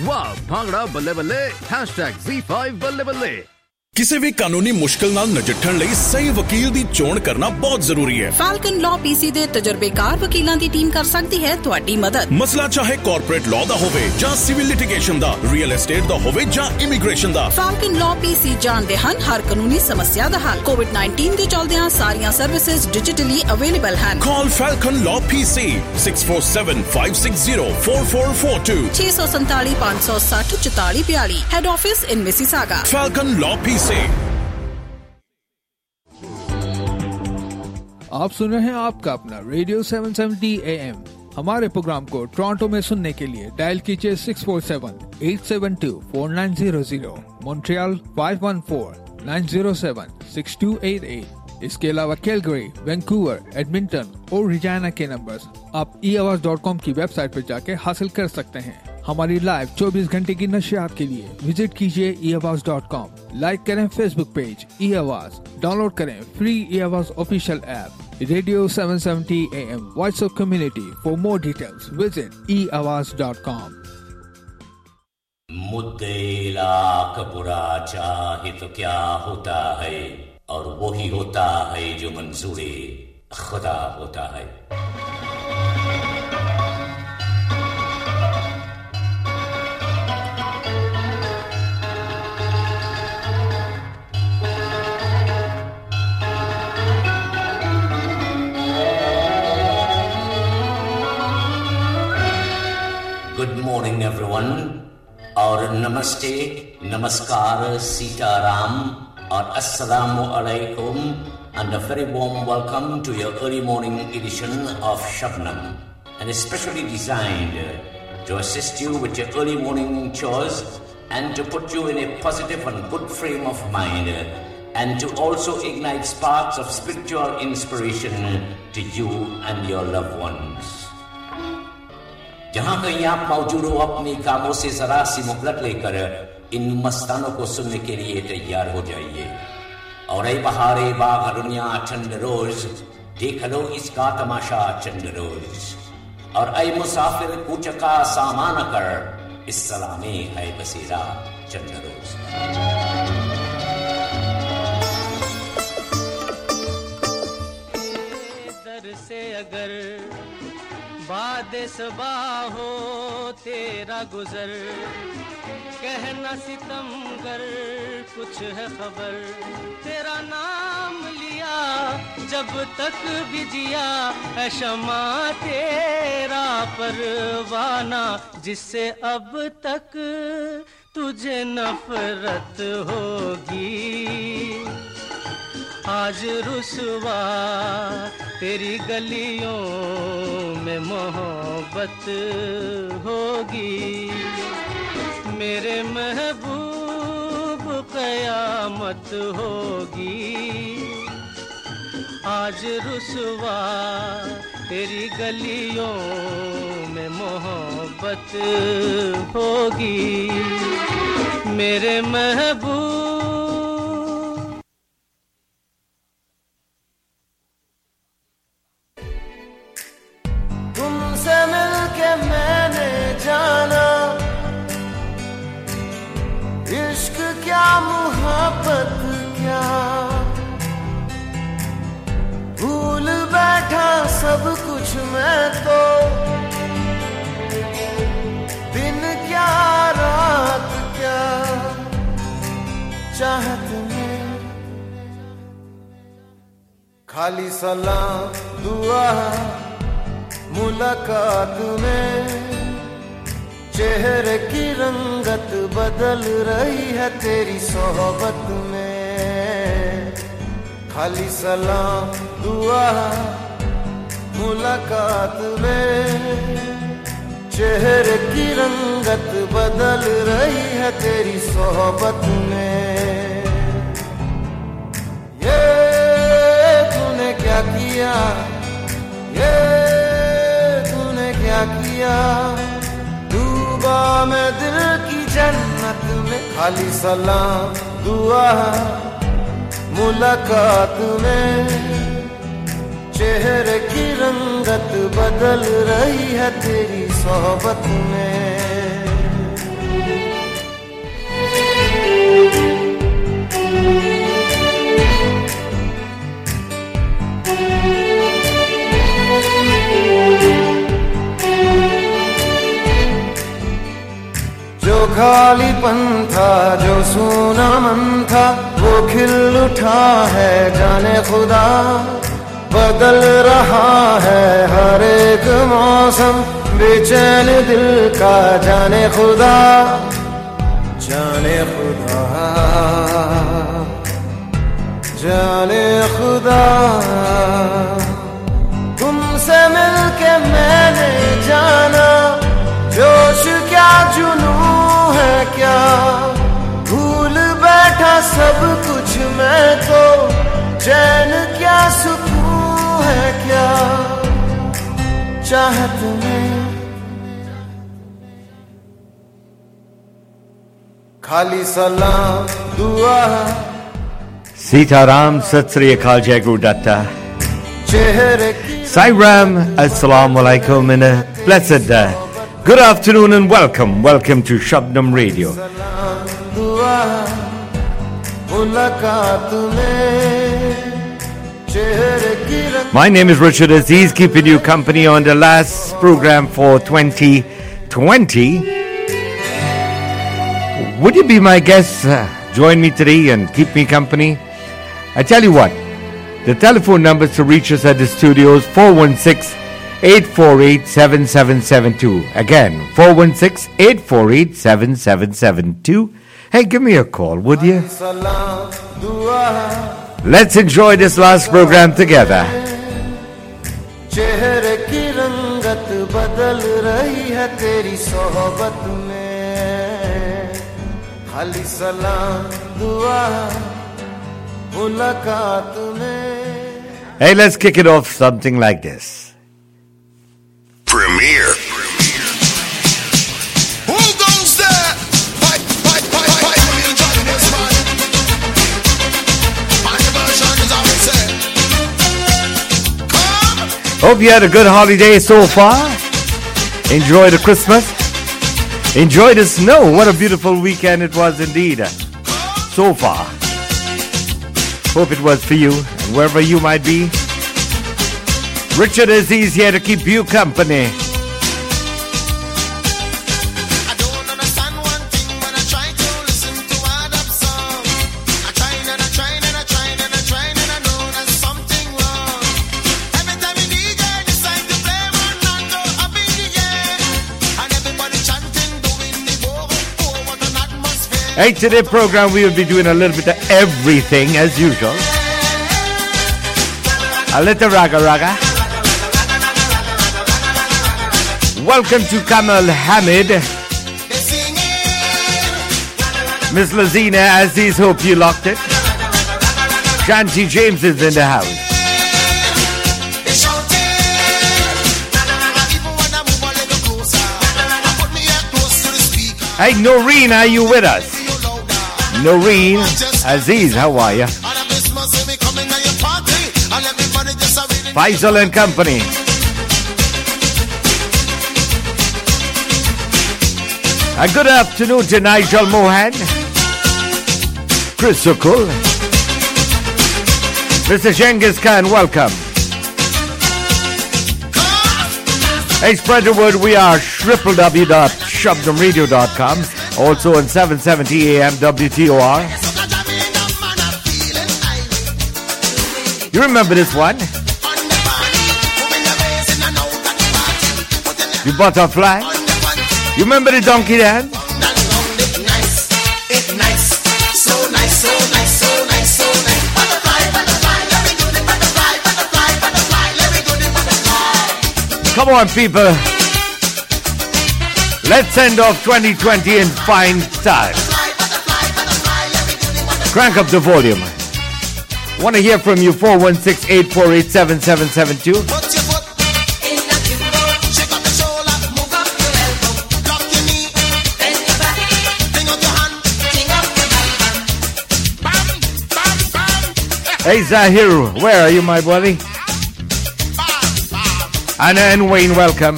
वाह भांगड़ा बल्ले बल्ले #Z5 बल्ले बल्ले। ਕਿਸੇ ਵੀ ਕਾਨੂੰਨੀ ਮੁਸ਼ਕਲ ਨਾਲ ਨਜਿੱਠਣ ਲਈ ਸਹੀ ਵਕੀਲ ਦੀ ਚੋਣ ਕਰਨਾ ਬਹੁਤ ਜ਼ਰੂਰੀ ਹੈ। ਫਾਲਕਨ ਲਾਅ ਪੀਸੀ ਦੇ ਤਜਰਬੇਕਾਰ ਵਕੀਲਾਂ ਦੀ ਟੀਮ ਕਰ ਸਕਦੀ ਹੈ ਤੁਹਾਡੀ ਮਦਦ। ਮਸਲਾ ਚਾਹੇ ਕਾਰਪੋਰੇਟ ਲਾਅ ਦਾ ਹੋਵੇ ਜਾਂ ਸਿਵਲ ਲਿਟੀਗੇਸ਼ਨ ਦਾ, ਰੀਅਲ ਏਸਟੇਟ ਦਾ ਹੋਵੇ ਜਾਂ ਇਮੀਗ੍ਰੇਸ਼ਨ ਦਾ। ਫਾਲਕਨ ਲਾਅ ਪੀਸੀ ਜਾਣਦੇ ਹਨ ਹਰ ਕਾਨੂੰਨੀ ਸਮੱਸਿਆ ਦਾ ਹੱਲ। ਕੋਵਿਡ-19 ਦੇ ਚੱਲਦਿਆਂ ਸਾਰੀਆਂ ਸਰਵਿਸਿਜ਼ ਡਿਜੀਟਲੀ ਅਵੇਲੇਬਲ ਹਨ। Call Falcon law PC 6475604442 647 560 4442। Head office in Mississauga. Falcon law PC. आप सुन रहे हैं आपका अपना रेडियो 770 AM। हमारे प्रोग्राम को टोरंटो में सुनने के लिए डायल कीजिए 647-872-4900, मॉन्ट्रियल 514-907-6288। इसके अलावा कैलगरी, वैंकूवर, एडमिंटन और रिजाना के नंबर्स आप eAwas.com की वेबसाइट पर जाके हासिल कर सकते हैं। हमारी लाइव 24 घंटे की नशियात के लिए विजिट कीजिए eAwas.com। लाइक करें फेसबुक पेज eAwas, डाउनलोड करें free eAwas official app radio 770 AM voice of community. For more details visit eAwas.com। मुद्दे लाख बुरा चाहे तो क्या होता है, और वही होता है जो मंजूरे खुदा होता है। गुड मॉर्निंग एवरीवन, और नमस्ते, नमस्कार, सीताराम और अस्सलामु अलैकुम, and a very warm welcome to your early morning edition of Shabnam, and especially designed to assist you with your early morning chores and to put you in a positive and good frame of mind, and to also ignite sparks of spiritual inspiration to you and your loved ones. जहां कहीं आप मौजूद हो, अपने कामों से जरा सी मुहलत लेकर इन मस्तानों को सुनने के लिए तैयार हो जाइए। और ऐ बहारे बाग दुनिया चंद रोज, देख लो इसका तमाशा चंद रोज। और ऐ मुसाफिर कूचका सामान कर, इस सलामे है बसेरा चंद रोज। दर से अगर बादे सबा हो तेरा गुजर, कहना सितमगर कुछ है खबर। तेरा नाम लिया जब तक भी जिया है शमा तेरा परवाना, जिससे अब तक तुझे नफरत होगी। आज रुसवा तेरी गलियों में मोहब्बत होगी। मेरे महबूब कयामत होगी। आज रुसवा तेरी गलियों में मोहब्बत होगी। मेरे महबूब तुमसे मिलके मैंने जाना, इश्क क्या मोहब्बत क्या, भूल बैठा सब कुछ मैं तो। दिन क्या रात क्या, चाहत में खाली सलाम दुआ मुलाकात में। चेहरे की रंगत बदल रही है तेरी सोहबत में। खाली सलाम दुआ मुलाकात में। चेहरे की रंगत बदल रही है तेरी सोहबत में। ये तूने क्या किया, ये तूने क्या किया, डूबा मैं दिल की जन्नत में। खाली सलाम दुआ मुलाकात में। चेहरे की रंगत बदल रही है तेरी सोहबत में। खालीपन था जो सूना मन था वो खिल उठा है जाने खुदा बदल रहा है हर एक मौसम बेचैन दिल का जाने खुदा जाने खुदा जाने खुदा तुमसे मिलके मैंने जाना जोश क्या जुनून है क्या भूल बैठा सब कुछ मैं तो चैन क्या सुकून है क्या चाहत में खाली सलाम दुआ Sitaram Sat Sri Akal Jai Guru Datta Sai Ram Assalamu Alaikum and a blessed good afternoon and welcome to Shabdam Radio. My name is Richard Aziz, keeping you company on the last program for 2020. Would you be my guest? Join me today and keep me company. I tell you what, the telephone numbers to reach us at the studios 416-848-7772. Again, 416-848-7772. Hey, give me a call, would you? Let's enjoy this last program together. चेहरे की रंगत बदल रही है तेरी सोहबत में खाली सलाम दुआ मुलाकात में. Hey, let's kick it off something like this. Premiere. Who goes there? Fight, this man. My version is how it said. Come. Hope you had a good holiday so far. Enjoy the Christmas. Enjoy the snow. What a beautiful weekend it was indeed. So far. Hope it was for you, and wherever you might be. Richard Aziz here to keep you company. I don't understand one thing when I try to listen to other song. I try and I try and I try and I try and I know there's something wrong. Every time you need it, decide to play Ronaldo up in the air. And everybody chanting, doing the go, oh, what an atmosphere. Hey, today's program we will be doing a little bit of everything as usual. A little raga. Welcome to Kamal Hamid. Miss Lazina Aziz, hope you locked it. Shanti James is in the house. Hey, Noreen, are you with us? Noreen Aziz, how are you? Faisal and company. A good afternoon to Nigel Mohan, Chris Sukul, Mr. Genghis Khan, welcome. Hey, spread the word, we are www.shabdamradio.com, also on 770 AM WTOR. You remember this one? You butterfly? You remember the donkey dance? Come on, people. Let's end off 2020 in fine style. Crank up the volume. Want to hear from you, 416-848-7772. Hey Zahir, where are you, my buddy? Anna and Wayne, welcome.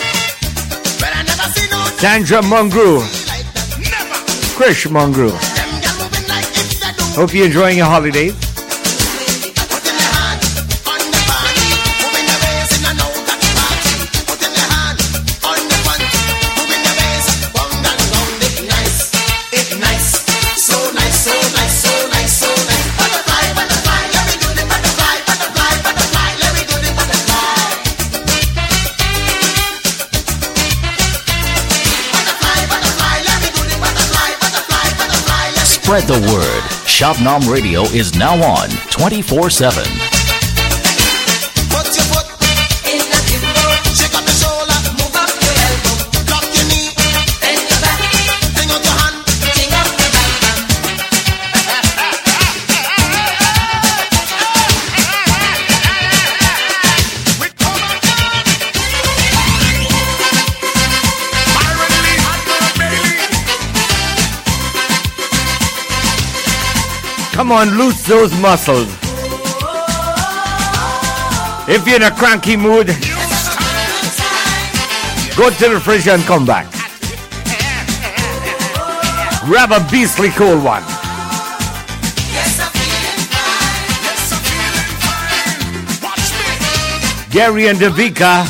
Sandra Mungru, Krish Mungru. Hope you're enjoying your holidays. Spread the word. Shabnam Radio is now on 24/7. Come on, loose those muscles. If you're in a cranky mood, go to the fridge and come back. Grab a beastly cold one. Gary and Davika.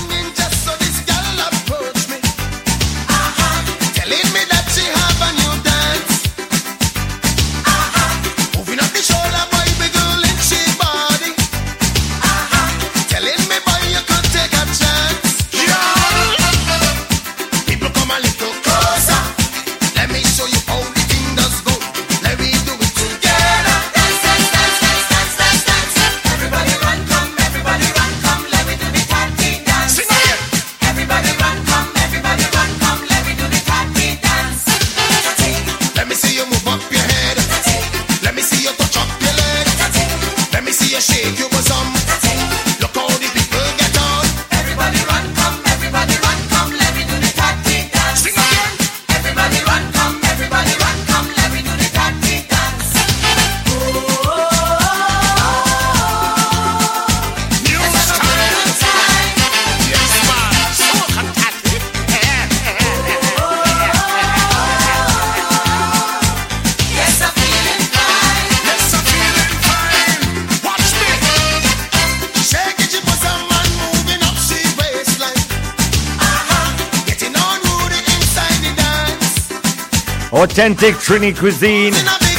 Authentic Trini cuisine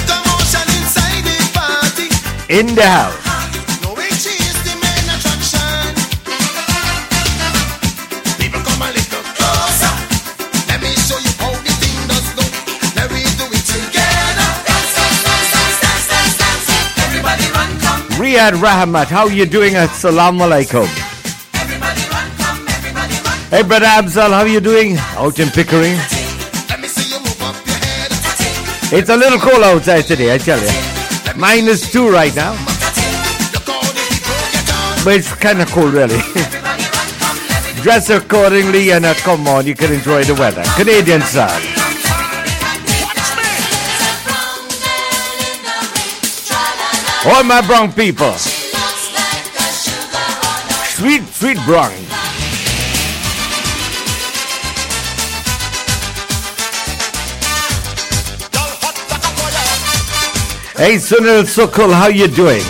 in the house. Riyad Rahmat, how you doing? Assalamu alaikum. Hey brother Abzal, how you doing? Out in Pickering. It's a little cold outside today, I tell you. -2 right now. But it's kind of cold, really. Dress accordingly and come on, you can enjoy the weather. Canadian style. All my brown people. Sweet, sweet brown. Hey Sunil Sukul, how you doing?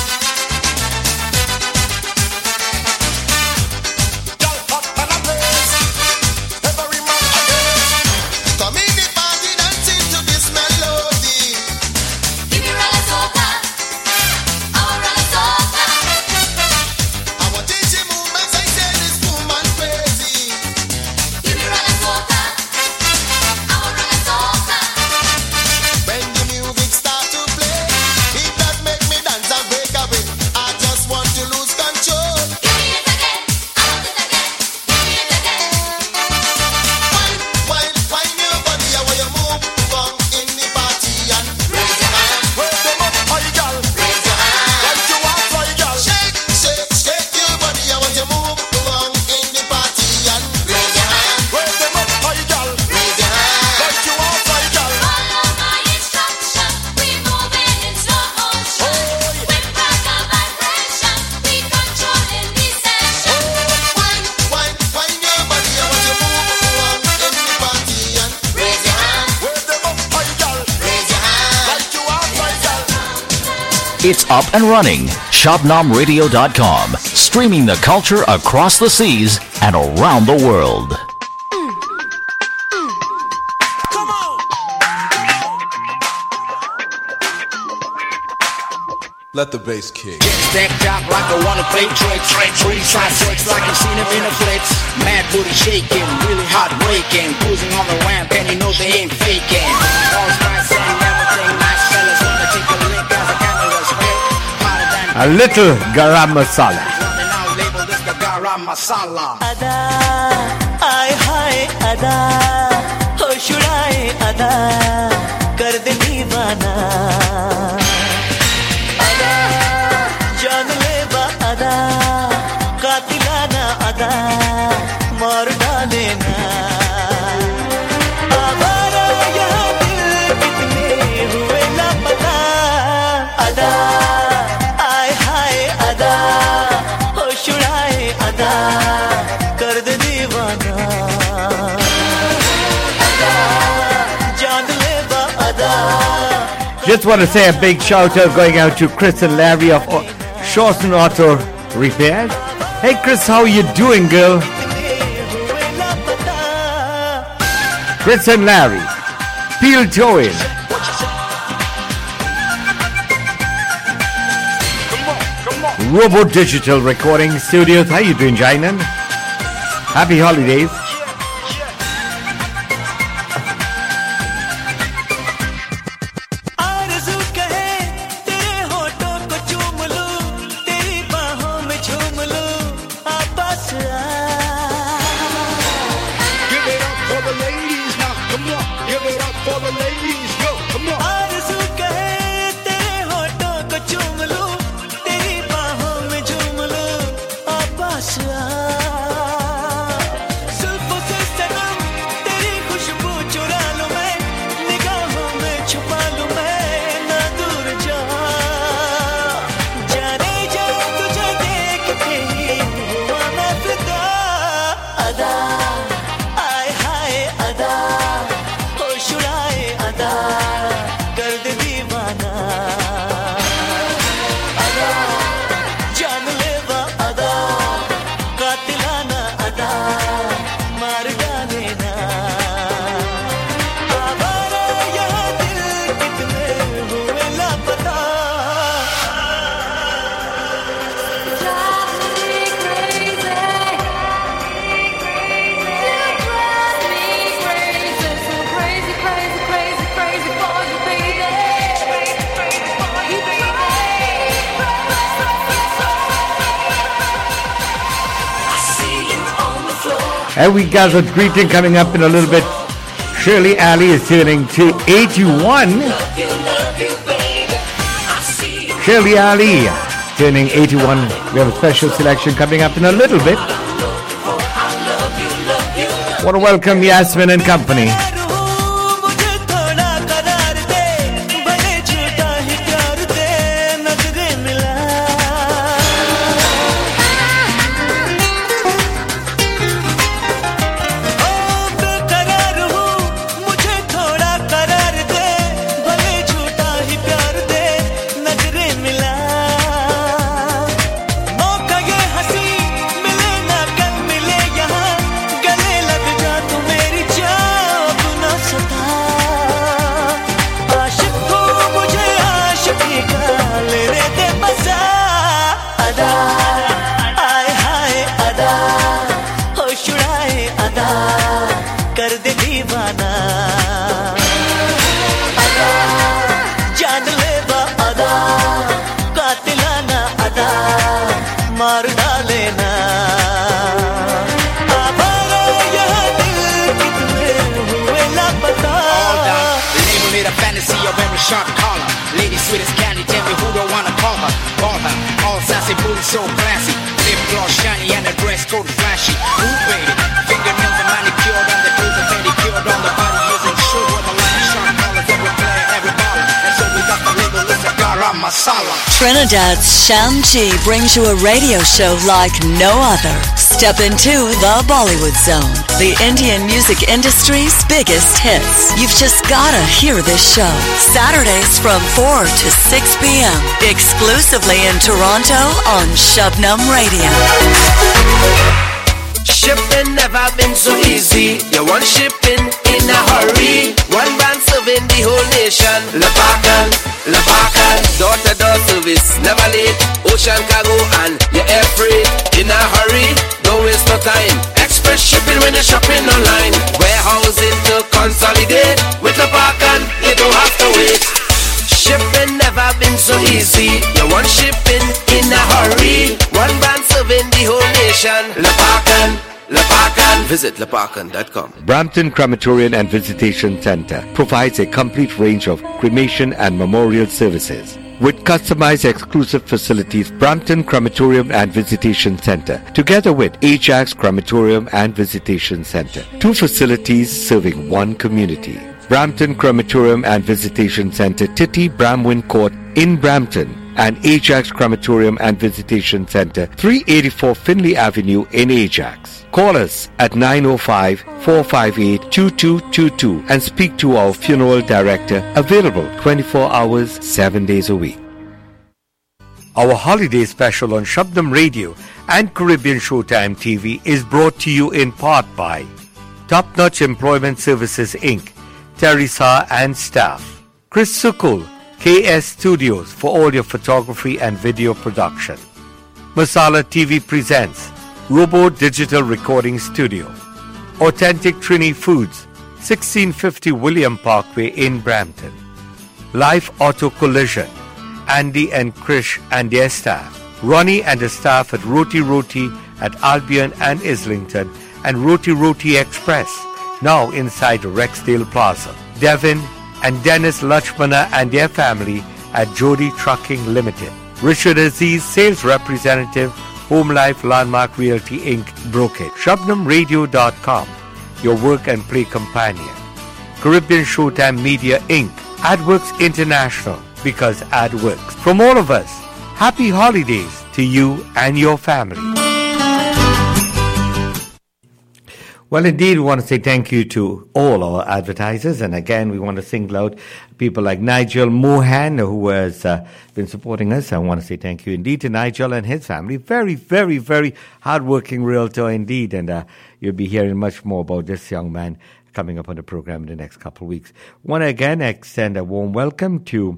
It's up and running. Shabnamradio.com. Streaming the culture across the seas and around the world. Let the bass kick. Stacked out like I wanna play tricks. Pretty sex like I've seen him in a flicks. Mad booty shaking, really hot breaking. Cruising on the ramp and you know they ain't faking. All spice and everything nice. A little garam masala. Ada, आए हाय अदा, हो शुराए अदा, कर दे दीवाना. अदा, जान ले बा अदा, कातिलाना अदा, मार डालेना. आवारा यहाँ दिल कितने हुए लापता. अदा, आए हाय अदा, हो शुराए अदा, कर दे दीवाना. Just want to say a big shout out going out to Chris and Larry of Shawson Auto Repairs. Hey Chris, how you doing, girl? Chris and Larry, Peel Towing. Robo Digital Recording Studios. How you doing, Jainan? Happy holidays. And we got a greeting coming up in a little bit. Shirley Ali is turning to 81. Shirley Ali turning 81. We have a special selection coming up in a little bit. Want to welcome Yasmin and company. Sharp collar, lady sweet as candy. Tell me who don't wanna call her. Call her, all sassy, booty so classy. Lip gloss shiny and the dress code flashy. Ooh baby, fingernails are manicured and the toes are pedicured on the body. Using sure with a line of sharp collars every player, every baller. And so we got the label, it's a garam masala. Trinidad's Sham G brings you a radio show like no other. Step into the Bollywood Zone, the Indian music industry's biggest hits. You've just gotta hear this show. Saturdays from 4 to 6 p.m. exclusively in Toronto on Shabnam Radio. Shipping never been so easy. You want shipping in a hurry. One brand serving the whole nation. Lapakan, Lapakan, door-to-door service, never late. Ocean cargo and your air freight. In a hurry, don't waste no time. Express shipping when you're shopping online. Warehousing to consolidate. With Lapakan, you don't have to wait. Shipping never been so easy. You want shipping in serving the whole nation. Lapakan, Lapakan. Visit lapakan.com. Brampton Crematorium and Visitation Center provides a complete range of cremation and memorial services. With customized exclusive facilities, Brampton Crematorium and Visitation Center, together with Ajax Crematorium and Visitation Center, 2 facilities serving 1 community. Brampton Crematorium and Visitation Center, Titty Bramwin Court in Brampton, and Ajax Crematorium and Visitation Center, 384 Finley Avenue in Ajax. Call us at 905-458-2222 and speak to our funeral director, available 24 hours, 7 days a week. Our holiday special on Shabdam Radio and Caribbean Showtime TV is brought to you in part by Top Notch Employment Services Inc., Teresa and staff, Chris Sukul, KS Studios for all your photography and video production. Masala TV presents Robo Digital Recording Studio. Authentic Trini Foods, 1650 William Parkway in Brampton. Life Auto Collision, Andy and Krish and their staff. Ronnie and the staff at Roti Roti at Albion and Islington, and Roti Roti Express, now inside Rexdale Plaza. Devin and Dennis Lachmana and their family at Jody Trucking Limited. Richard Aziz, sales representative, Home Life Landmark Realty Inc. Brokerage. ShabnamRadio.com, your work and play companion. Caribbean Showtime Media Inc. AdWorks International, because ad works. From all of us, happy holidays to you and your family. Well, indeed, we want to say thank you to all our advertisers. And again, we want to single out people like Nigel Mohan, who has been supporting us. I want to say thank you indeed to Nigel and his family. Very, very, very hardworking realtor indeed. And you'll be hearing much more about this young man coming up on the program in the next couple of weeks. Want to again extend a warm welcome to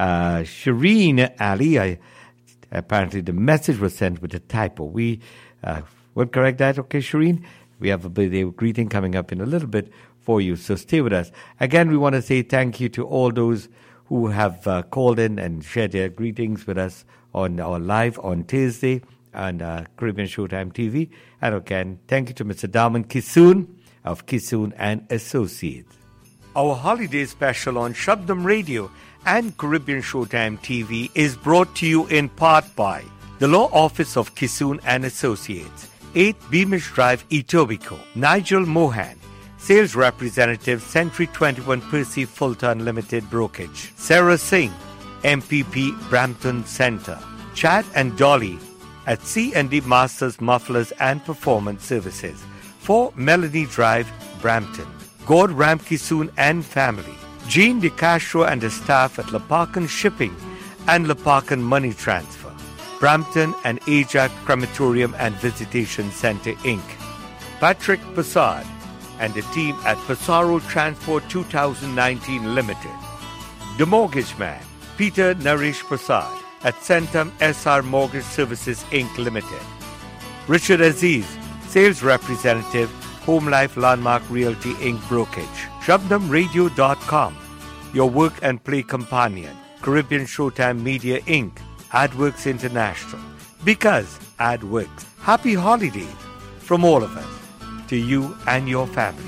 Shireen Ali. Apparently, the message was sent with a typo. We will correct that. Okay, Shireen? We have a birthday greeting coming up in a little bit for you, so stay with us. Again, we want to say thank you to all those who have called in and shared their greetings with us on our live on Thursday on Caribbean Showtime TV. And again, thank you to Mr. Darman Kisoon of Kisoon and Associates. Our holiday special on Shabdam Radio and Caribbean Showtime TV is brought to you in part by the Law Office of Kisoon and Associates, 8 Beamish Drive, Etobicoke. Nigel Mohan, Sales Representative, Century 21 Percy Fulton Limited Brokerage. Sarah Singh, MPP Brampton Centre. Chad and Dolly at C&D Masters Mufflers and Performance Services, 4 Melody Drive, Brampton. Gord Ramkisoon and family. Jean De Castro and the staff at Lapakan Shipping and Lapakan Money Transfer. Brampton and Ajax Crematorium and Visitation Center, Inc. Patrick Passard and the team at Passaro Transport 2019 Limited. The Mortgage Man, Peter Naresh Passard at Centum SR Mortgage Services, Inc. Limited. Richard Aziz, Sales Representative, Home Life Landmark Realty Inc. Brokerage. ShabnamRadio.com, your work and play companion. Caribbean Showtime Media Inc. AdWorks International, because ad works. Happy holidays from all of us to you and your family.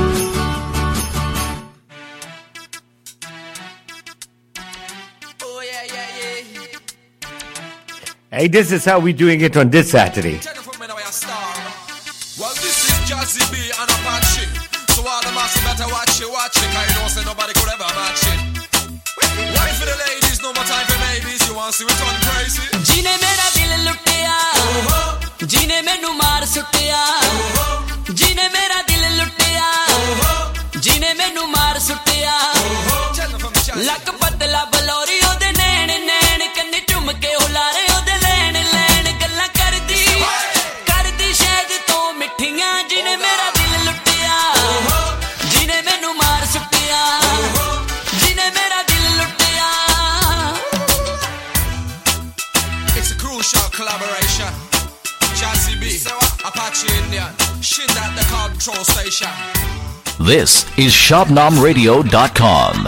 Hey, this is how we're doing it on this Saturday. Well, this is Jazzy B and Apache. So all the massive better watch it, cause you know say nobody could ever match it. Why for the ladies, no more time for babies, you want to see it on crazy? जीने मेरा दिल लुटिया, जीने मैनू मार सुटिया, जीने मेरा दिल लुटिया, जीने मैनू मार सुटिया, लक पतला बलौरी ओदे नैन नैन कन्नी झुमके हुलारे ओदे लैन लैन गल्लां करदी शायद तो मिठियां जीने मेरा दिल लुटिया, जीने मैनू मार सुटिया, जीने मेरा दिल लुटिया. It's a crucial collaboration. Jazzy B, Apache Indian, Shin at the control station. This is ShabnamRadio.com.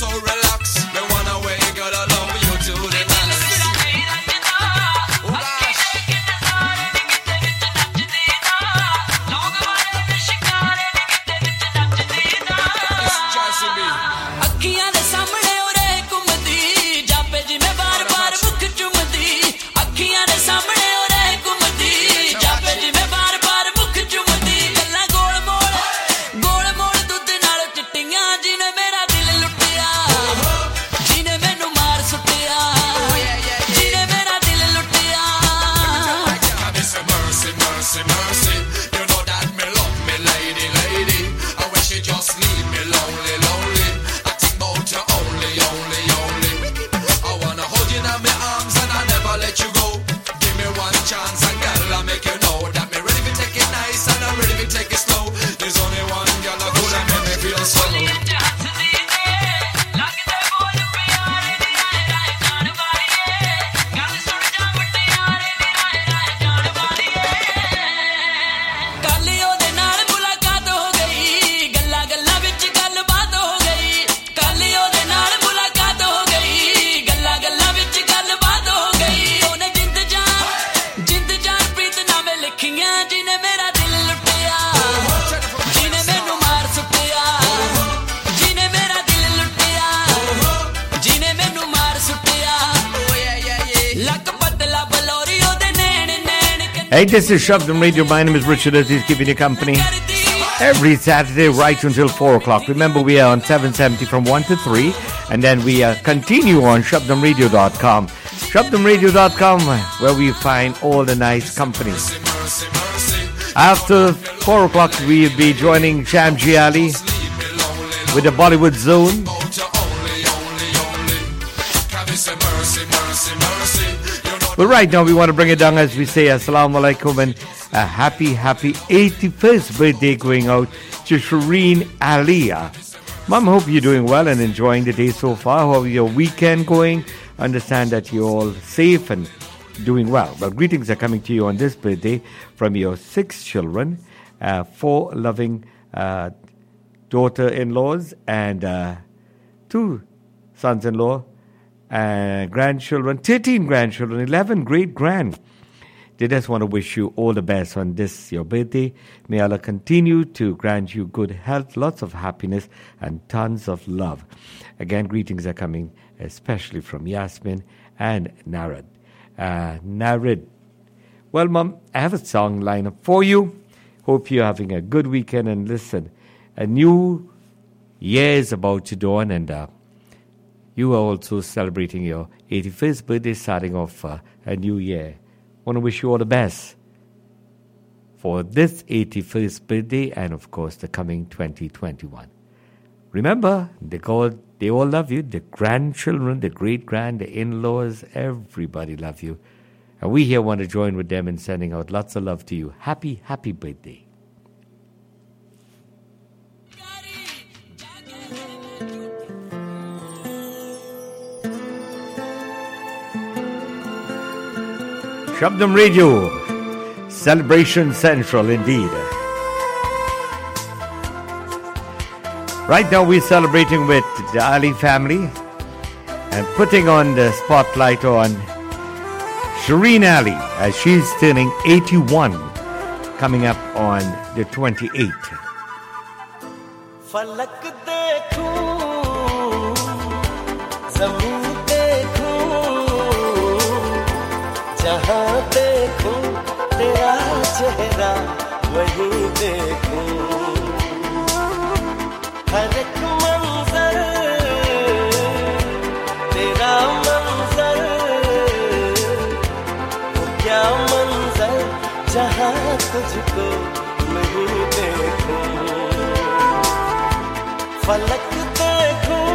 so relaxed. The one away gotta love you to the max. Oh gosh. It's Jazzy B. ਅੱਖੀਆਂ ਦੇ ਸਾਹਮਣੇ ਉਰੇ ਘੁੰਮਦੀ ਜਾਪੇ ਜਿਵੇਂ ਬਾਰ-ਬਾਰ ਮੁੱਖ ਚੁੰਮਦੀ ਅੱਖੀਆਂ ਦੇ ਸਾਹਮਣੇ ਉਰੇ ਘੁੰਮਦੀ ਜਾਪੇ ਜਿਵੇਂ ਬਾਰ-ਬਾਰ ਮੁੱਖ ਚੁੰਮਦੀ ਗੱਲਾਂ ਗੋਲ-ਮੋਲ ਦੁੱਧ ਨਾਲ ਚਿੱਟੀਆਂ ਜਿਹਨੇ ਮੇਰਾ ਦਿਲ ਲੁੱਟਿਆ ਜਿਹਨੇ ਮੈਨੂੰ ਮਾਰ ਸੁੱਟਿਆ ਜਿਹਨੇ ਮੇਰਾ ਦਿਲ ਲੁੱਟਿਆ Mercy, mercy, mercy. You know that me love me lady, lady. I wish you just leave me lonely, lonely. I think about you only, only, only. I wanna hold you in my arms and I never let you go. Give me one chance and girl I make you know that me ready to take it nice and I'm ready to take it slow. There's only one girl I could make me feel so. ਕੱਲ ਉਹਦੇ ਨਾਲ ਮੁਲਾਕਾਤ ਹੋ ਗਈ ਗੱਲਾਂ ਵਿੱਚ ਗੱਲਬਾਤ ਹੋ ਗਈ ਕੱਲ ਉਹਦੇ ਨਾਲ ਮੁਲਾਕਾਤ ਹੋ ਗਈ ਗੱਲਾਂ ਵਿੱਚ ਗੱਲਬਾਤ ਹੋ ਗਈ ਉਹਨੇ ਜਿੰਦ ਜਾਨ ਪ੍ਰੀਤ ਨਾਮੇ ਲਿਖੀਆਂ ਜਿਹਨੇ ਮੇਰਾ ਦਿਲ ਲੁੱਟਿਆ ਜਿਹਨੇ ਮੈਨੂੰ ਮਾਰ ਸੁੱਟਿਆ ਜਿਹਨੇ ਮੇਰਾ ਦਿਲ ਲੁੱਟਿਆ ਜਿਹਨੇ ਮੈਨੂੰ ਮਾਰ ਸੁੱਟਿਆ ਲੱਕ ਪਤਲਾ ਬਲੌਰੀ ਉਹਦੇ ਨੈਣ Hey, this is Shabdam Radio. My name is Richard Aziz, keeping you company every Saturday right until 4 o'clock. Remember, we are on 770 from 1 to 3, and then we continue on ShabdamRadio.com. ShabdamRadio.com, where we find all the nice company. After 4 o'clock, we'll be joining Shamji Ali with the Bollywood Zone. But right now, we want to bring it down as we say Assalamu Alaikum and a happy 81st birthday going out to Shireen Aliyah. Mom, hope you're doing well and enjoying the day so far. How is your weekend going? Understand that you're all safe and doing well. Well, greetings are coming to you on this birthday from your 6 children, 4 loving daughter-in-laws and 2 sons-in-law. Grandchildren, 13 grandchildren, 11 great-grand. They just want to wish you all the best on this, your birthday. May Allah continue to grant you good health, lots of happiness, and tons of love. Again, greetings are coming, especially from Yasmin and Narad. Narad. Well, Mom, I have a song lineup for you. Hope you're having a good weekend. And listen, a new year is about to dawn, and you are also celebrating your 81st birthday, starting off a new year. Want to wish you all the best for this 81st birthday and, of course, the coming 2021. Remember, they all love you. The grandchildren, the great-grand, the in-laws, everybody love you. And we here want to join with them in sending out lots of love to you. Happy, happy birthday. Shabdam Radio, Celebration Central indeed. Right now we're celebrating with the Ali family and putting on the spotlight on Shireen Ali as she's turning 81, coming up on the 28th. फलक देखूं ज़मीन देखूं जहाँ देखूं तेरा चेहरा वहीं देखूं हर एक मंजर तेरा मंजर वो क्या मंजर जहाँ तुझको नहीं देखूं फलक देखूं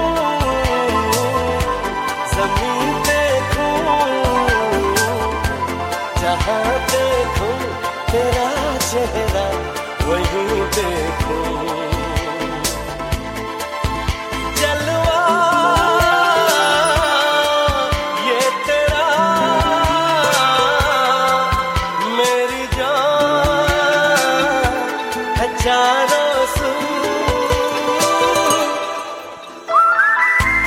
ज़मीन देखूं जहाँ देखूं तेरा चेहरा वहीं देखूं जलवा ये तेरा मेरी जान है चारों सू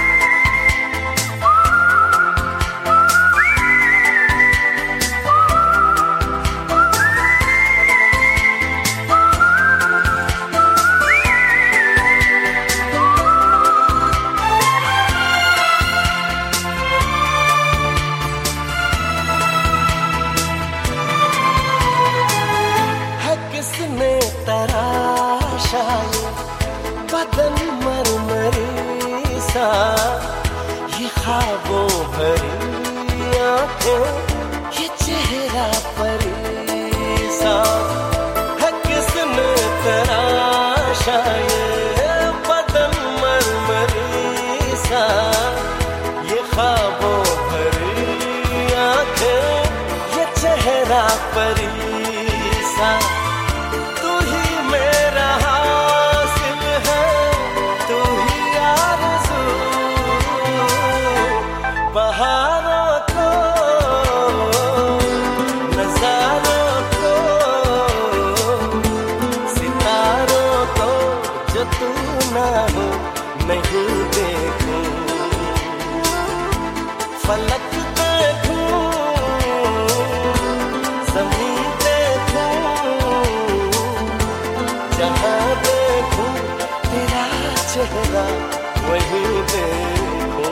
तराशाए बदन मरमरी सा ये ख्वाबों भरी आंखें ये चेहरा परीसा है किसने तराशाए बदन मरमरी सा ये ख्वाबों भरी आंखें ये चेहरा परीसा तू ही मेरा हासिल है तू ही आरज़ू बहारों को नज़ारों को सितारों को जो तू ना हो नहीं देखूं फलक देखूं ज़मीन देखूं जहाँ देखूं तेरा चेहरा वहीं देखूं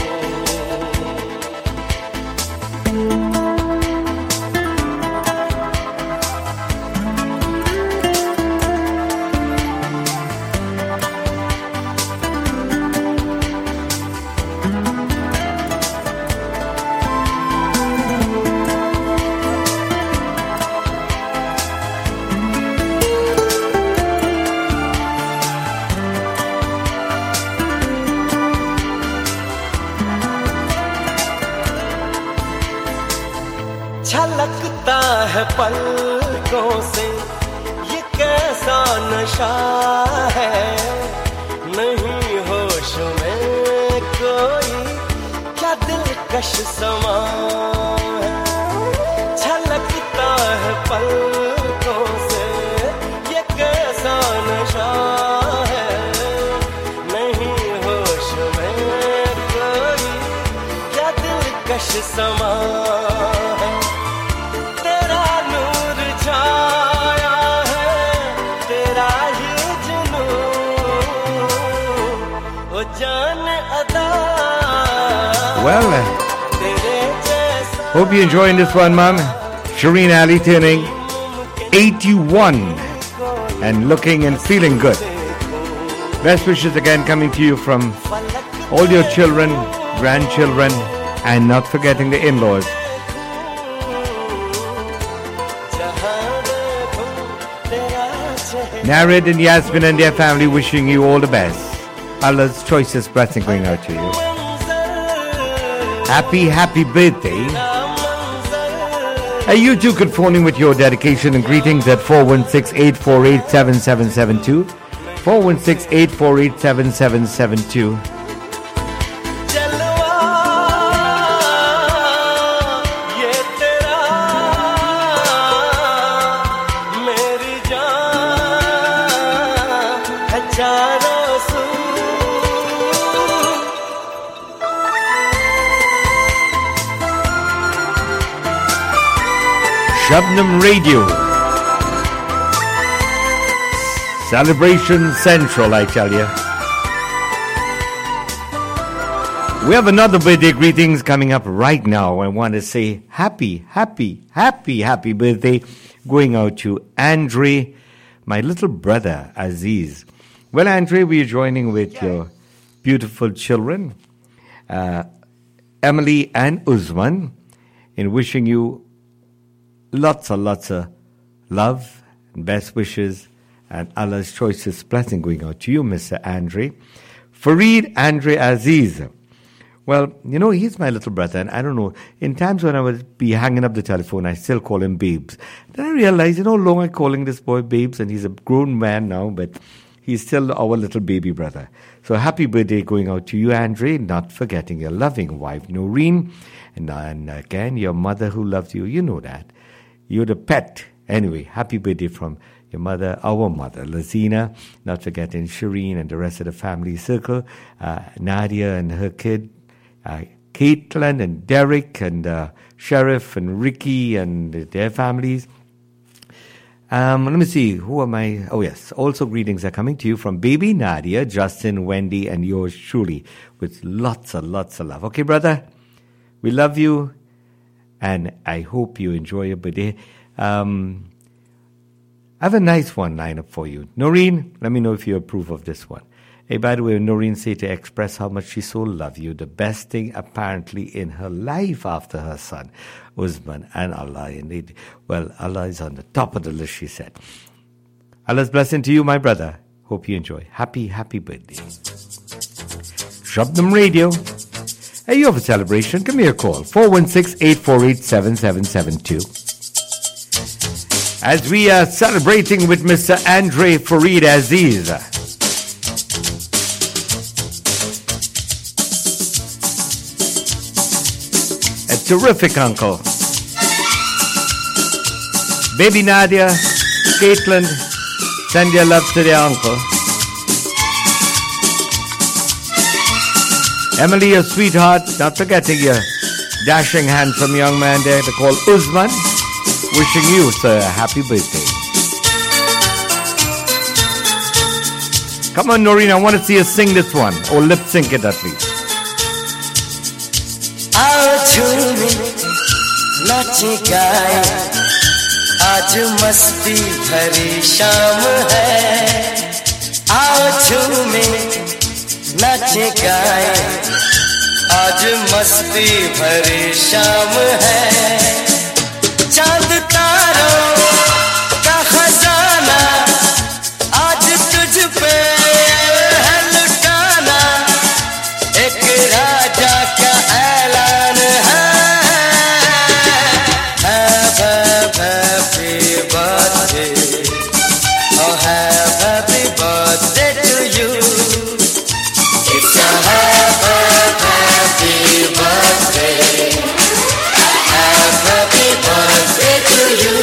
छलकता है पलकों से ये कैसा नशा है नहीं होश में कोई क्या दिलकश समा है छलकता है पलकों से ये कैसा नशा है नहीं होश में कोई क्या दिलकश समा है तेरा नूर छाया है तेरा ही जुनून ओ जान अदा Well, तेरे जैसा hope you're enjoying this one, Mom. Shireen Ali turning 81 and looking and feeling good. Best wishes again coming to you from all your children, grandchildren, and not forgetting the in-laws. Narid and Yasmin and their family wishing you all the best. Allah's choicest blessing going out to you. Happy birthday. You too could phone in with your dedication and greetings at 416-848-7772. 416-848-7772. Shabnam Radio. Celebration Central, I tell you. We have another birthday greetings coming up right now. I want to say happy birthday going out to Andre, my little brother, Aziz. Well, Andre, we are joining with your beautiful children, Emily and Uzman, in wishing you lots of love and best wishes and Allah's choicest blessing going out to you, Mr. Andre. Fareed Andre Aziz. Well, you know, he's my little brother, and I don't know, in times when I would be hanging up the telephone, I still call him Babes. Then I realized, you know, long I'm calling this boy Babes, and he's a grown man now, but he's still our little baby brother. So happy birthday going out to you, Andre, not forgetting your loving wife, Noreen, and again, your mother who loves you, you know that. You're the pet. Anyway, happy birthday from your mother, our mother, Lazina, not forgetting Shireen and the rest of the family circle, Nadia and her kid, Caitlin and Derek and Sheriff and Ricky and their families. Let me see, who am I? Oh yes, also greetings are coming to you from baby Nadia, Justin, Wendy, and yours truly, with lots of love. Okay, brother, we love you, and I hope you enjoy your birthday. I I have a nice one lined up for you. Noreen, let me know if you approve of this one. Hey, by the way, Noreen said to express how much she so loves you. The best thing apparently in her life after her son, Usman, and Allah. Indeed. Well, Allah is on the top of the list, she said. Allah's blessing to you, my brother. Hope you enjoy. Happy birthday. Shabnam Radio. Hey, you have a celebration? Give me a call. 416-848-7772. As we are celebrating with Mr. Andre Farid Aziz. A terrific uncle. Baby Nadia, Caitlin, send your love to their uncle. Emily, your sweetheart, not forgetting your dashing, handsome young man there to call Usman. Wishing you, sir, a happy birthday. Come on, Noreen, I want to see you sing this one, or lip sync it at least. आओ झूमे नाचे गाए आज मस्ती भरी शाम है आओ झूमे नाचे गाए आज मस्ती भरी शाम है चांद तारों का खजाना आज तुझ पे है लुटाना एक राजा का ऐलान है happy birthday oh happy birthday to you it's a happy birthday happy birthday to you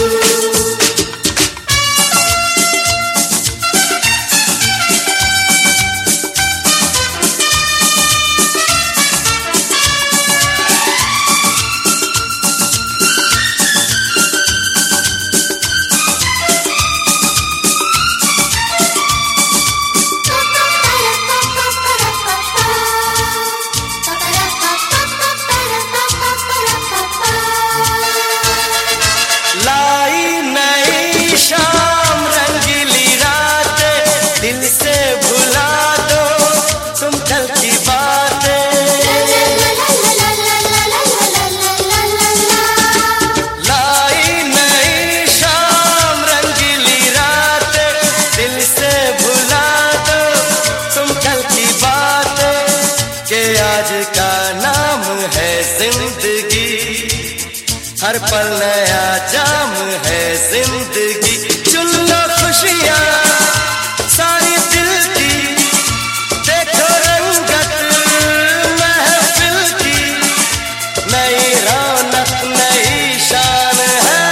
हर पल नया जाम है जिंदगी चुन लो खुशियाँ सारी दिल की देखो रंगत महफिल की नई रौनक नई शान है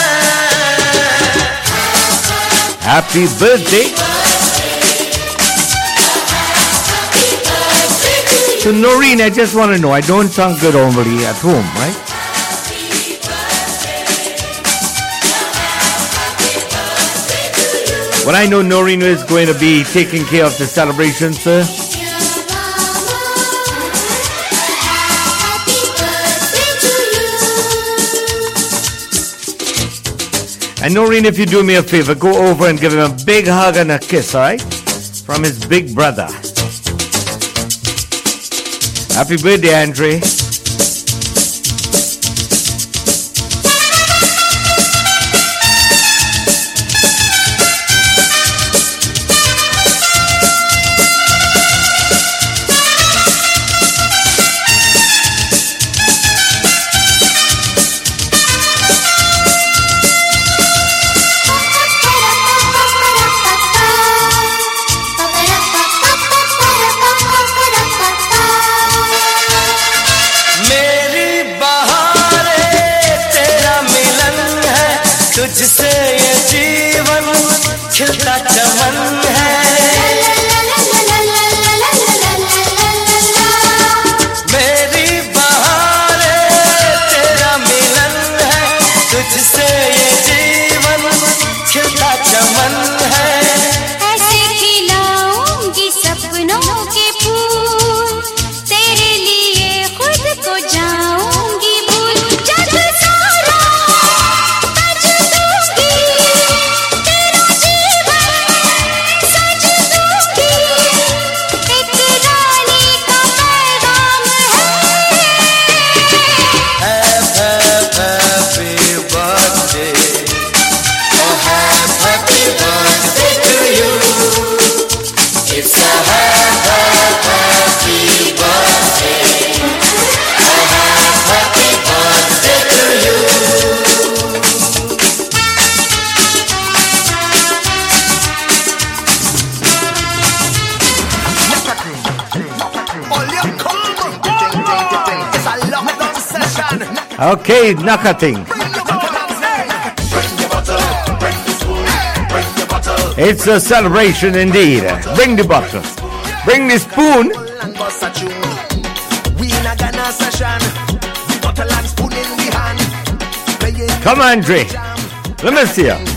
Happy birthday to Noreen. I just want to know, I don't sound good only at home, right? Well, I know Noreen is going to be taking care of the celebration, sir. And Noreen, if you do me a favor, go over and give him a big hug and a kiss, alright? From his big brother. Happy birthday, Andre. तुझसे ये जीवन खिलता चमन है मेरी बहारे तेरा मिलन है तुझसे ये जीवन खिलता चमन है ऐसे खिलाऊंगी सपनों के फूल तेरे लिए खुद को जाऊंगी भूल जग सारा बज दूंगी Okay, Nakating. It's a celebration indeed. Bring the bottle. Bring the spoon. Come on, Dre. Let me see you.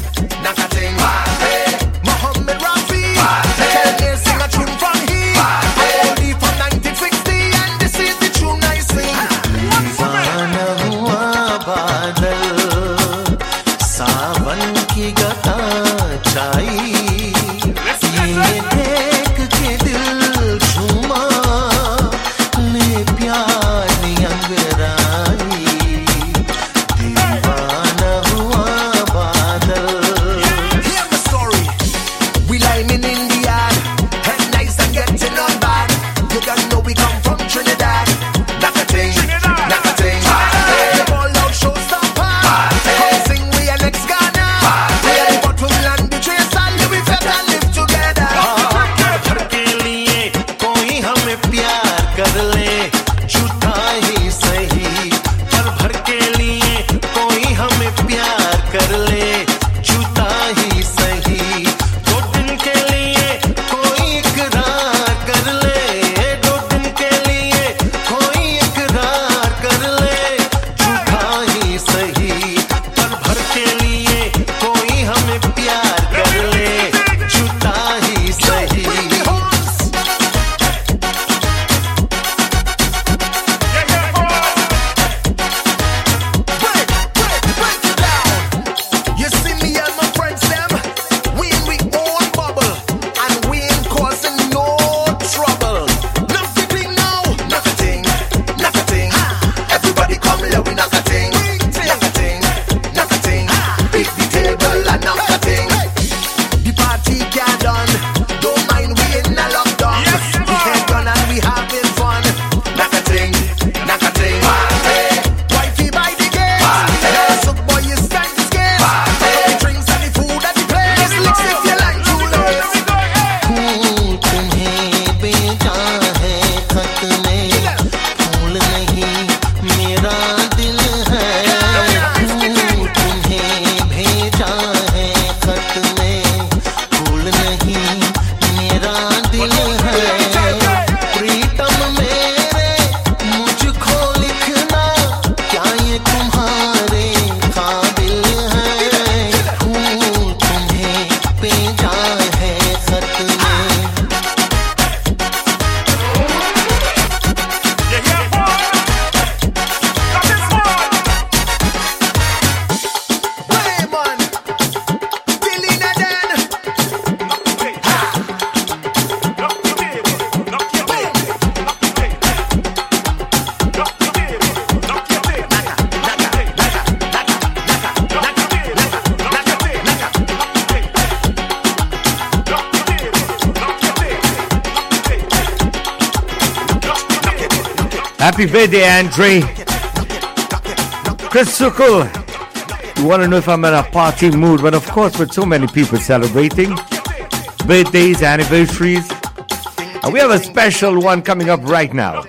Happy birthday, Andre. Chris Sukul. You want to know if I'm in a party mood? But of course, with so many people celebrating birthdays, anniversaries. And we have a special one coming up right now.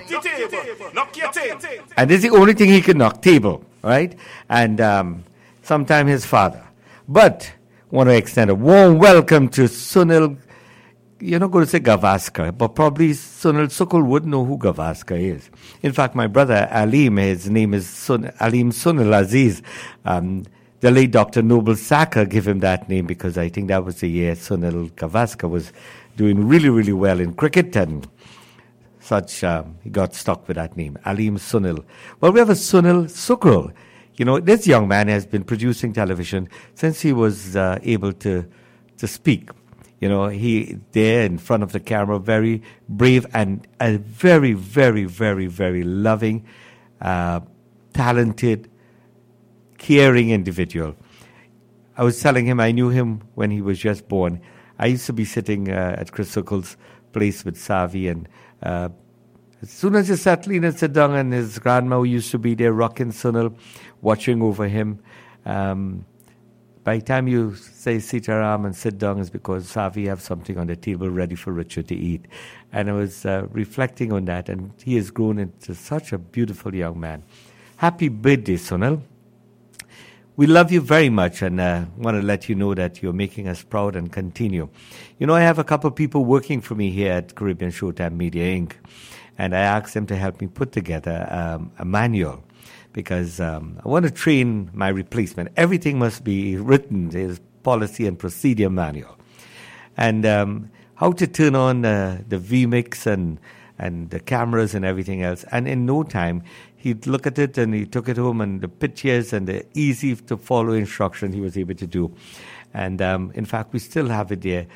And this is the only thing he can knock, table, right? And sometime his father. But want to extend a warm welcome to Sunil. You're not going to say Gavaskar, but probably Sunil Sukul would know who Gavaskar is. In fact, my brother Alim, his name is Alim Sunil Aziz. The late Dr. Noble Saka gave him that name because I think that was the year Sunil Gavaskar was doing really, really well in cricket, and he got stuck with that name, Alim Sunil. Well, we have a Sunil Sukul. You know, this young man has been producing television since he was able to speak. You know, he there in front of the camera, very brave and a very, very, very, very loving, talented, caring individual. I was telling him I knew him when he was just born. I used to be sitting at Chris Sukul's place with Savi, and as soon as he settled in and sit down, and his grandma who used to be there rocking Sunil, watching over him. By the time you say Sitaram and sit down is because Savi have something on the table ready for Richard to eat. And I was reflecting on that, and he has grown into such a beautiful young man. Happy birthday, Sunil. We love you very much and want to let you know that you're making us proud and continue. You know, I have a couple of people working for me here at Caribbean Showtime Media Inc. And I asked them to help me put together a manual because I want to train my replacement. Everything must be written. There's policy and procedure manual. And how to turn on the vMix and the cameras and everything else. And in no time, he'd look at it and he took it home and the pictures and the easy to follow instructions he was able to do. And in fact, we still have it there,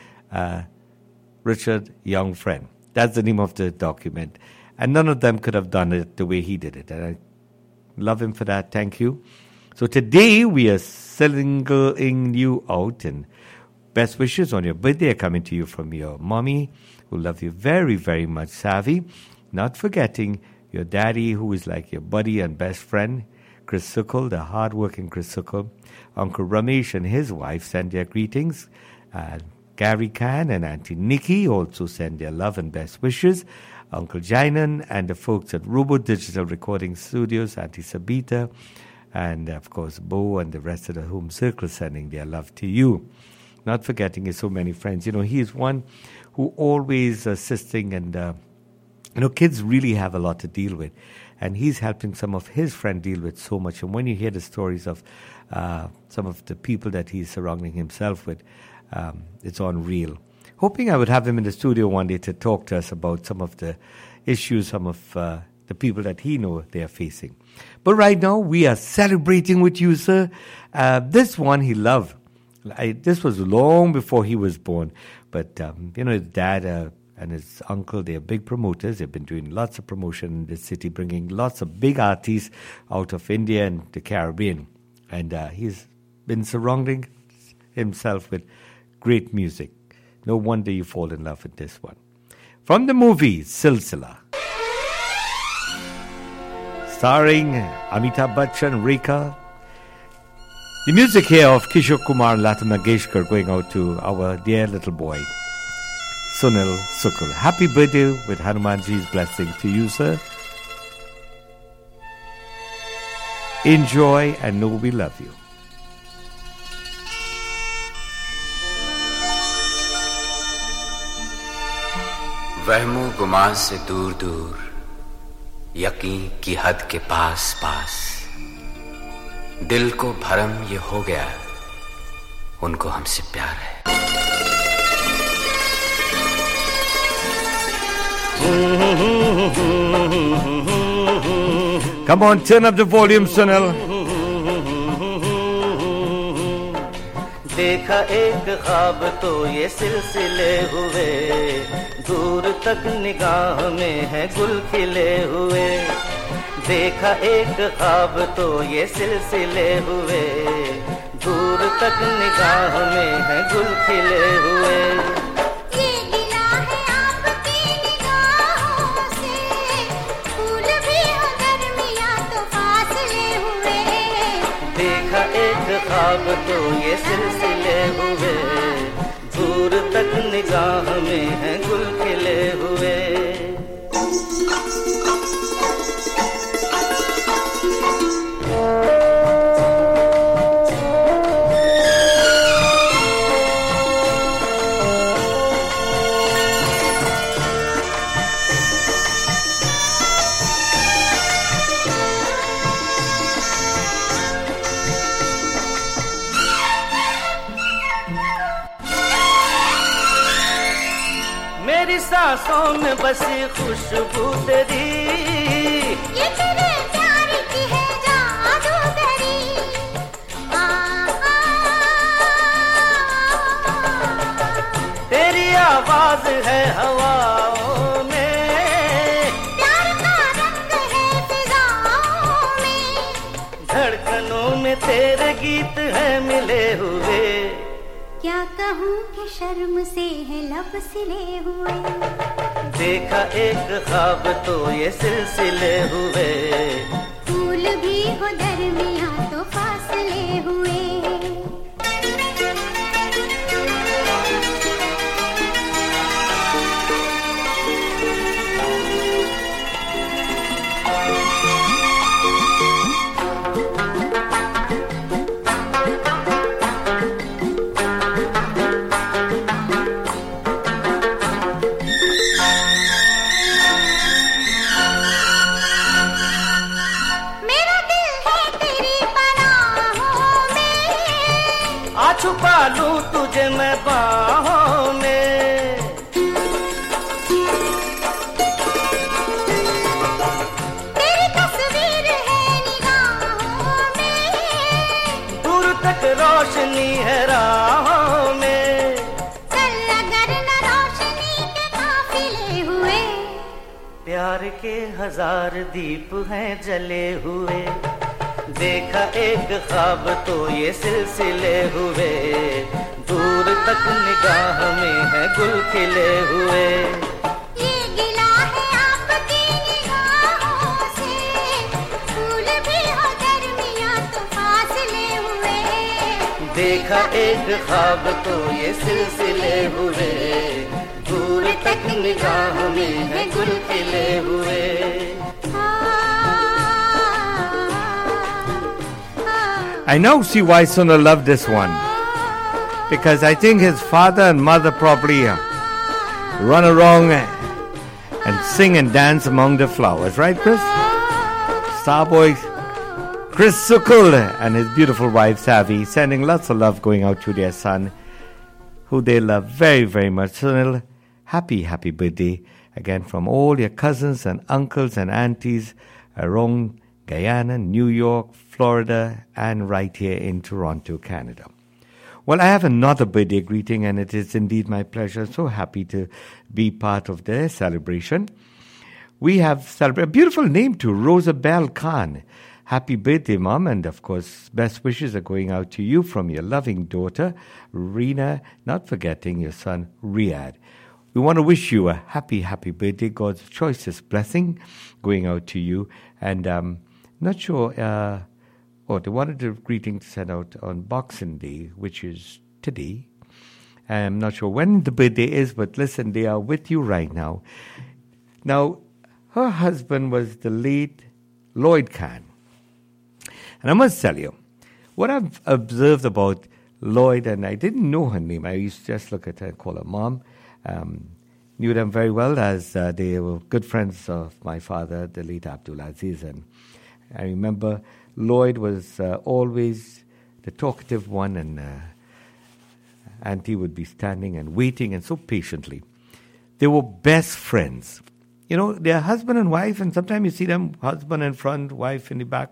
Richard Young Friend. That's the name of the document. And none of them could have done it the way he did it. And I love him for that. Thank you. So today we are singling you out and best wishes on your birthday are coming to you from your mommy, who loves you very, very much, Savvy. Not forgetting your daddy, who is like your buddy and best friend, Chris Sukul, the hard-working Chris Sukul. Uncle Ramesh and his wife send their greetings. Gary Khan and Auntie Nikki also send their love and best wishes. Uncle Jainan and the folks at Robo Digital Recording Studios, Auntie Sabita, and of course Bo and the rest of the home circle sending their love to you. Not forgetting his so many friends. You know, he is one who always assisting and, you know, kids really have a lot to deal with. And he's helping some of his friends deal with so much. And when you hear the stories of some of the people that he's surrounding himself with, it's unreal. Hoping I would have him in the studio one day to talk to us about some of the issues, some of the people that he knows they are facing. But right now, we are celebrating with you, sir. This one he loved. This was long before he was born. But, you know, his dad and his uncle, they are big promoters. They've been doing lots of promotion in the city, bringing lots of big artists out of India and the Caribbean. And he's been surrounding himself with great music. No wonder you fall in love with this one. From the movie Silsila, starring Amitabh Bachchan, Rekha. The music here of Kishore Kumar and Lata Mangeshkar going out to our dear little boy, Sunil Sukul. Happy birthday with Hanumanji's blessing to you, sir. Enjoy and know we love you. वहमो गुमान से दूर दूर, यकीन की हद के पास पास, दिल को भरम ये हो गया, उनको हमसे प्यार है. Come on, turn up the volume, Sunil. देखा एक ख्वाब तो ये सिलसिले हुए, दूर तक निगाह में है गुल खिले हुए. देखा एक ख्वाब तो ये सिलसिले हुए, दूर तक निगाह में है गुल खिले हुए. ये गिला है आपकी निगाहों से, फूल भी हो दरमियां तो फासले हुए. देखा एक ख्वाब तो ये सिलसिले हुए, दूर तक निगाह में है गुल खिले हुए. सांसों में बसी खुशबू तेरी, ये तेरे प्यार की है जादूगरी. तेरी आवाज है हवाओं में, प्यार का रंग है फिजाओं में. धड़कनों में तेरे गीत है मिले हुए. क्या कहूँ कि शर्म से है लब सिले हुए. देखा एक ख्वाब तो ये सिलसिले हुए, फूल भी हो दरमियां तो फासले हुए. प्यार के 1000 दीप हैं जले हुए, देखा एक ख्वाब तो ये सिलसिले हुए, दूर तक निगाह में है गुल खिले हुए। ये गिला है आपकी निगाहों से, फूल भी हो दरमियां तो फासले हुए, देखा एक ख्वाब तो ये सिलसिले हुए, दूर तक निगाह में है गुल खिले हुए। I now see why Sunil loved this one. Because I think his father and mother probably run around and sing and dance among the flowers. Right, Chris? Starboy Chris Sukul and his beautiful wife, Savi, sending lots of love going out to their son, who they love very, very much. Sunil, happy birthday. Again, from all your cousins and uncles and aunties around Guyana, New York, Florida, and right here in Toronto, Canada. Well, I have another birthday greeting, and it is indeed my pleasure. So happy to be part of their celebration. We have celebrated a beautiful name too, Rosabelle Khan. Happy birthday, Mom, and of course, best wishes are going out to you from your loving daughter, Reena, not forgetting your son, Riyadh. We want to wish you a happy birthday. God's choicest blessing going out to you. And not sure, they wanted a greeting to send out on Boxing Day, which is today. I'm not sure when the birthday is, but listen, they are with you right now. Now, her husband was the late Lloyd Khan. And I must tell you, what I've observed about Lloyd, and I didn't know her name. I used to just look at her and call her Mom. Knew them very well as they were good friends of my father, the late Abdul Aziz. And I remember Lloyd was always the talkative one, and Auntie would be standing and waiting, and so patiently. They were best friends. You know, they're husband and wife, and sometimes you see them husband in front, wife in the back.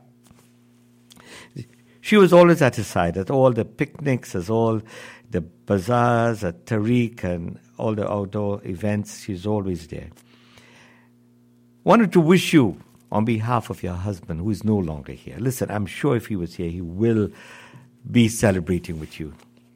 She was always at his side at all the picnics, at all the bazaars, at Tariq, and all the outdoor events. She's always there. Wanted to wish you, on behalf of your husband, who is no longer here. Listen, I'm sure if he was here, he will be celebrating with you.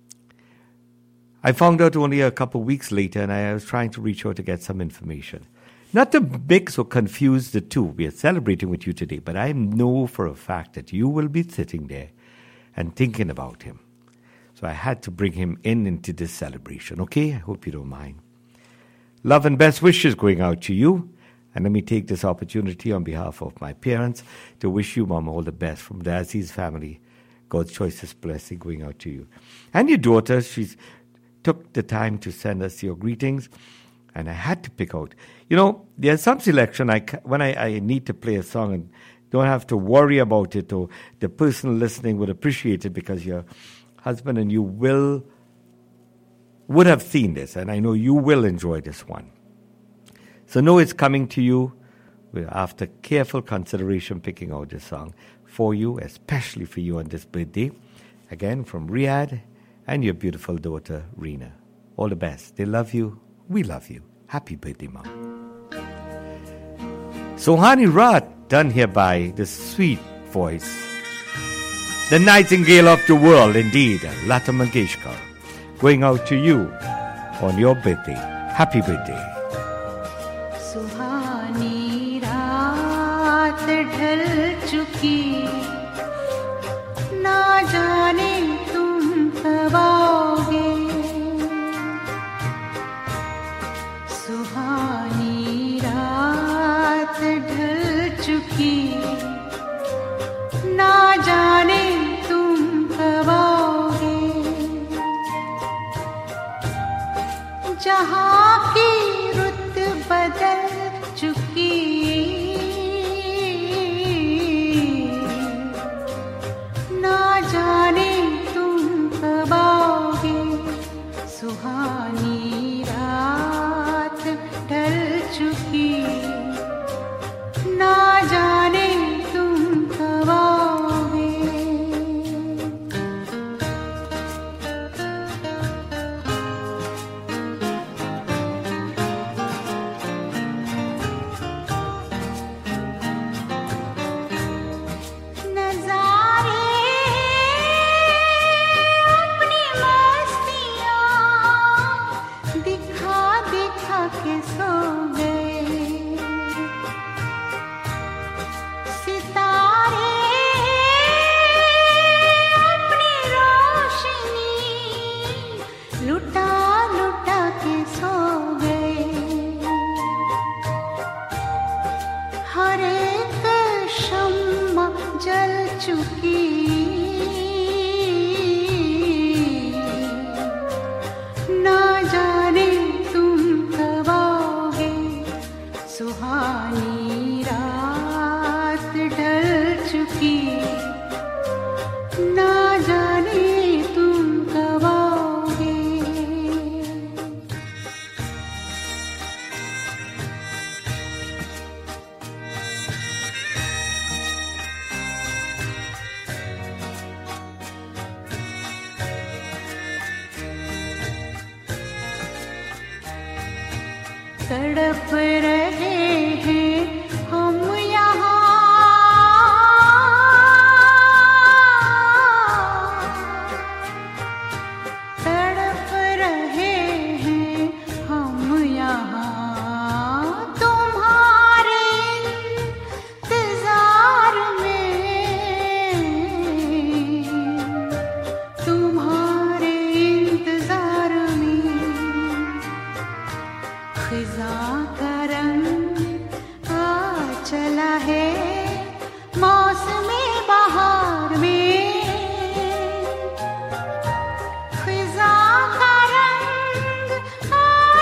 I found out only a couple of weeks later, and I was trying to reach out to get some information. Not to mix or confuse the two. We are celebrating with you today, but I know for a fact that you will be sitting there and thinking about him. So I had to bring him into this celebration, okay? I hope you don't mind. Love and best wishes going out to you. And let me take this opportunity on behalf of my parents to wish you, Mom, all the best from the Aziz family. God's choicest blessing going out to you. And your daughter, she's took the time to send us your greetings. And I had to pick out. You know, there's some selection when I need to play a song and don't have to worry about it, or the person listening would appreciate it, because your husband and you would have seen this, and I know you will enjoy this one. So know it's coming to you after careful consideration, picking out this song for you, especially for you on this birthday. Again, from Riyadh and your beautiful daughter, Reena. All the best. They love you. We love you. Happy birthday, Mom. Sohani Raat, done here by the sweet voice, the nightingale of the world, indeed, Lata Mangeshkar, going out to you on your birthday. Happy birthday. सुहानी रात ढल चुकी, ना जाने तुम कब आओगे। सुहानी रात ढल चुकी, ना जाने तुम कब आओगे। जहाँ की रुत बदल चुकी, ना जाने तुम कब आओगे। सुहानी रात ढल चुकी, ना जाने तुम कब आओगे। के सो गए सितारे अपनी रोशनी लुटा लुटा के सो गए हर एक शम्मा जल चुकी ना जाने तुम कब आओगे सुहानी रात ढल चुकी ना जाने तुम कब आओगे तड़प रहे हैं हम यहाँ तड़प रहे हैं हम यहाँ तुम्हारे इंतजार में तुम्हारे इंतजार में खिज़ां का रंग